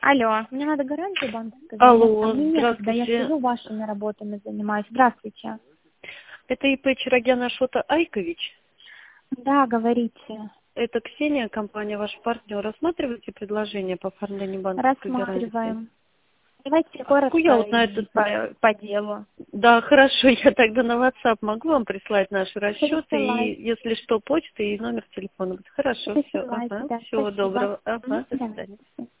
Алло, мне надо гарантию банковской. Алло, Мне некогда, я здравствуйте. сижу вашими работами занимаюсь. Здравствуйте. Это ИП Чарогян Ашота Айкович. Да, говорите. Это Ксения, компания ваш партнер. Рассматриваете предложение по оформлению банковской гарантии? Рассматриваем. Давайте Я коротко вот на и этот... по делу. Да, хорошо, я тогда на WhatsApp могу вам прислать наши расчеты, и Присылайте. если что, почта и номер телефона. Хорошо, все, Присылайте, ага, да, всего спасибо. доброго, ага, до Да. свидания.